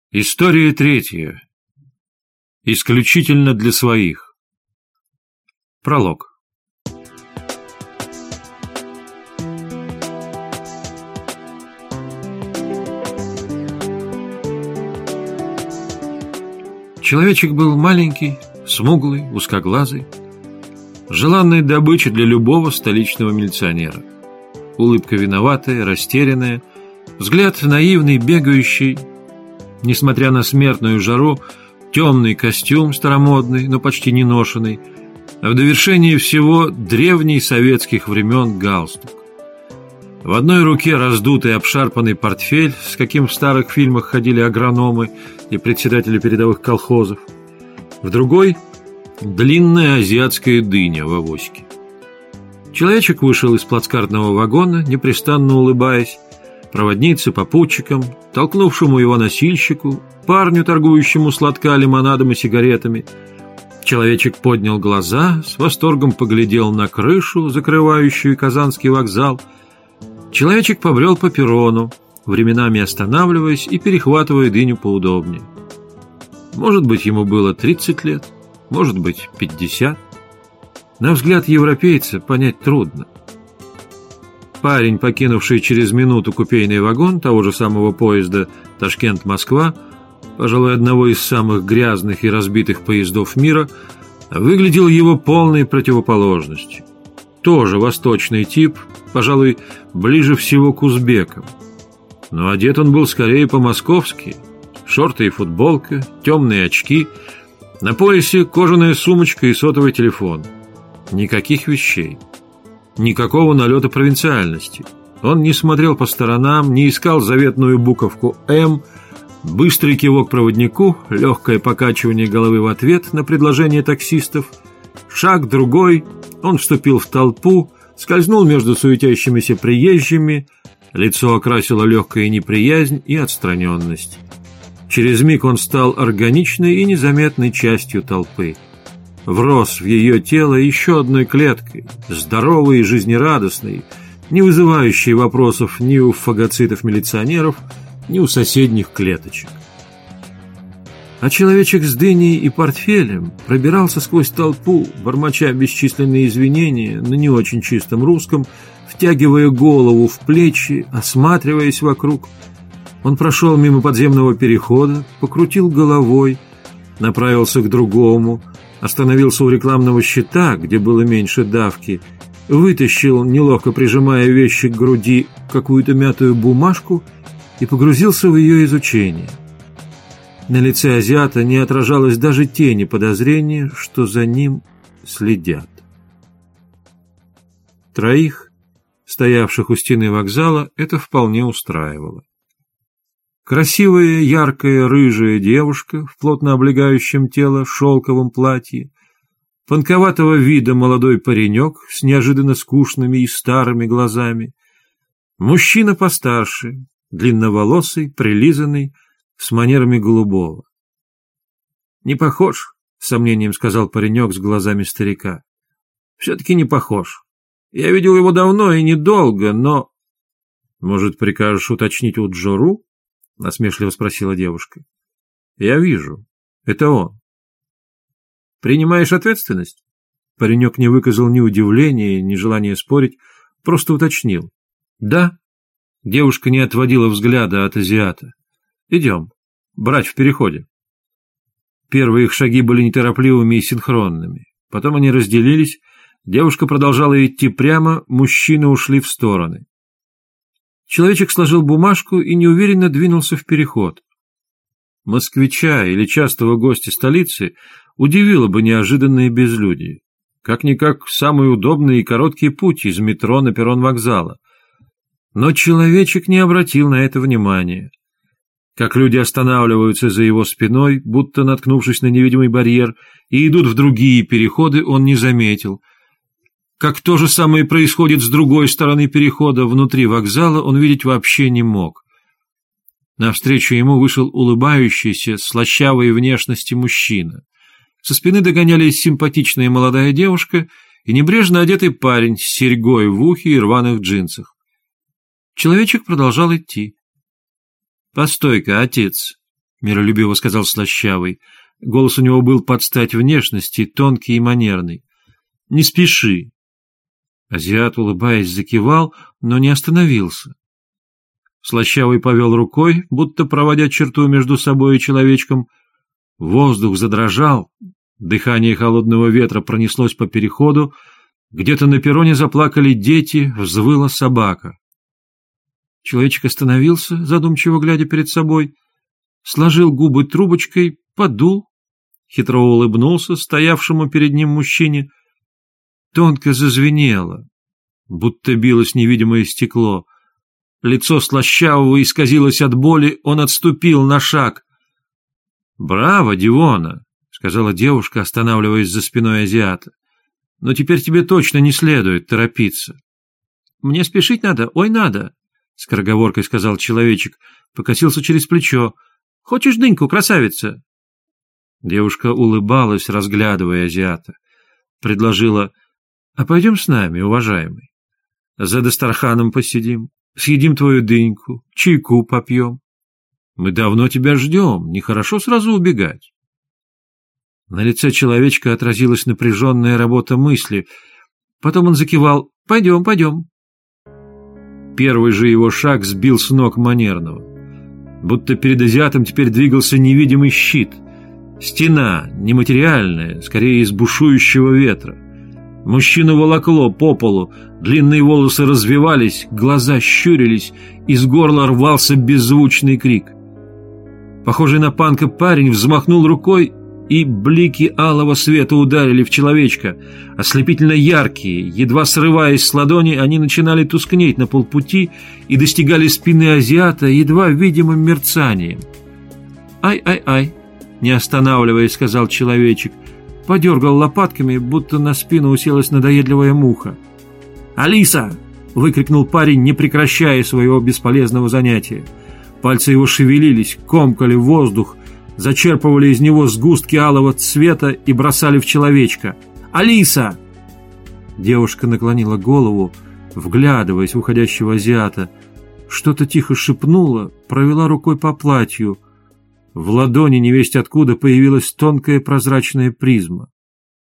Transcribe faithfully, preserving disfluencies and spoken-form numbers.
История третья. Исключительно для своих. Пролог. Человечек был маленький, смуглый, узкоглазый, желанная добыча для любого столичного милиционера. Улыбка виноватая, растерянная, взгляд наивный, бегающий. Несмотря на смертную жару, темный костюм старомодный, но почти не ношенный, а в довершении всего древний советских времен галстук. В одной руке раздутый обшарпанный портфель, с каким в старых фильмах ходили агрономы и председатели передовых колхозов, в другой — длинная азиатская дыня в авоське. Человечек вышел из плацкартного вагона, непрестанно улыбаясь, проводнице, попутчикам, толкнувшему его носильщику, парню, торгующему сладка, лимонадом и сигаретами. Человечек поднял глаза, с восторгом поглядел на крышу, закрывающую Казанский вокзал. Человечек побрел по перрону, временами останавливаясь и перехватывая дыню поудобнее. Может быть, ему было тридцать лет, может быть, пятьдесят. На взгляд европейца понять трудно. Парень, покинувший через минуту купейный вагон того же самого поезда Ташкент-Москва, пожалуй, одного из самых грязных и разбитых поездов мира, выглядел его полной противоположностью. Тоже восточный тип, пожалуй, ближе всего к узбекам. Но одет он был скорее по-московски. Шорты и футболка, темные очки, на поясе кожаная сумочка и сотовый телефон. Никаких вещей. Никакого налета провинциальности. Он не смотрел по сторонам, не искал заветную буковку «М», быстрый кивок проводнику, легкое покачивание головы в ответ на предложение таксистов. Шаг другой, он вступил в толпу, скользнул между суетящимися приезжими, лицо окрасило легкая неприязнь и отстраненность. Через миг он стал органичной и незаметной частью толпы. Врос в ее тело еще одной клеткой, здоровой и жизнерадостной, не вызывающей вопросов ни у фагоцитов-милиционеров, ни у соседних клеточек. А человечек с дыней и портфелем пробирался сквозь толпу, бормоча бесчисленные извинения на не очень чистом русском, втягивая голову в плечи, осматриваясь вокруг. Он прошел мимо подземного перехода, покрутил головой, направился к другому, остановился у рекламного щита, где было меньше давки, вытащил, неловко прижимая вещи к груди, какую-то мятую бумажку и погрузился в ее изучение. На лице азиата не отражалось даже тени подозрения, что за ним следят. Троих, стоявших у стены вокзала, это вполне устраивало. Красивая, яркая, рыжая девушка в плотно облегающем тело шелковом платье, панковатого вида молодой паренек с неожиданно скучными и старыми глазами, мужчина постарше, длинноволосый, прилизанный, с манерами голубого. «Не похож», — с сомнением сказал паренек с глазами старика. «Все-таки не похож. Я видел его давно и недолго, но...» «Может, прикажешь уточнить у Джору?» — насмешливо спросила девушка. «Я вижу. Это он». «Принимаешь ответственность?» Паренек не выказал ни удивления, ни желания спорить, просто уточнил. «Да». Девушка не отводила взгляда от азиата. «Идем. Брать в переходе». Первые их шаги были неторопливыми и синхронными. Потом они разделились, девушка продолжала идти прямо, мужчины ушли в стороны. Человечек сложил бумажку и неуверенно двинулся в переход. Москвича или частого гостя столицы удивило бы неожиданное безлюдие. Как-никак самый удобный и короткий путь из метро на перрон вокзала. Но человечек не обратил на это внимания. Как люди останавливаются за его спиной, будто наткнувшись на невидимый барьер, и идут в другие переходы, он не заметил. Как то же самое происходит с другой стороны перехода, внутри вокзала, он видеть вообще не мог. Навстречу ему вышел улыбающийся, слащавой внешности мужчина. Со спины догоняли симпатичная молодая девушка и небрежно одетый парень с серьгой в ухе и рваных джинсах. Человечек продолжал идти. «Постой-ка, отец!» — миролюбиво сказал Слащавый. Голос у него был под стать внешности, тонкий и манерный. «Не спеши». Азиат, улыбаясь, закивал, но не остановился. Слащавый повел рукой, будто проводя черту между собой и человечком. Воздух задрожал, дыхание холодного ветра пронеслось по переходу, где-то на перроне заплакали дети, взвыла собака. Человечек остановился, задумчиво глядя перед собой, сложил губы трубочкой, подул, хитро улыбнулся стоявшему перед ним мужчине. Тонко зазвенело, будто билось невидимое стекло. Лицо Слащавого исказилось от боли, он отступил на шаг. «Браво, Дивона!» — сказала девушка, останавливаясь за спиной азиата. «Но теперь тебе точно не следует торопиться». «Мне спешить надо? Ой, надо!» — скороговоркой сказал человечек, покосился через плечо. «Хочешь дыньку, красавица?» Девушка улыбалась, разглядывая азиата. Предложила: «А пойдем с нами, уважаемый. За Дастарханом посидим, съедим твою дыньку, чайку попьем. Мы давно тебя ждем, нехорошо сразу убегать». На лице человечка отразилась напряженная работа мысли. Потом он закивал: «Пойдем, пойдем». Первый же его шаг сбил с ног манерного. Будто перед азиатом теперь двигался невидимый щит. Стена, нематериальная, скорее из бушующего ветра. Мужчину волокло по полу, длинные волосы развивались, глаза щурились, из горла рвался беззвучный крик. Похожий на панка парень взмахнул рукой, и блики алого света ударили в человечка. Ослепительно яркие, едва срываясь с ладони, они начинали тускнеть на полпути и достигали спины азиата едва видимым мерцанием. «Ай-ай-ай!» — не останавливаясь, сказал человечек. Подергал лопатками, будто на спину уселась надоедливая муха. «Алиса!» — выкрикнул парень, не прекращая своего бесполезного занятия. Пальцы его шевелились, комкали воздух, зачерпывали из него сгустки алого цвета и бросали в человечка. «Алиса!» Девушка наклонила голову, вглядываясь в уходящего азиата. Что-то тихо шепнула, провела рукой по платью. В ладони невесть откуда появилась тонкая прозрачная призма.